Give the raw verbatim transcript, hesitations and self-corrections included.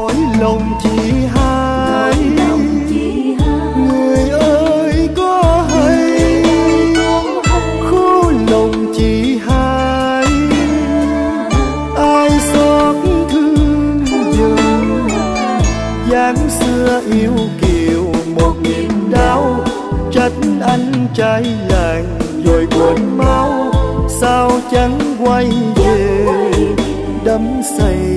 nỗi lòng chỉ hai. Người ơi có hay khổ lòng chỉ hai, ai xót thương dừng dáng xưa yêu kiều một niềm đau. Trách anh trái làng rồi quên mau, sao chẳng quay về đắm say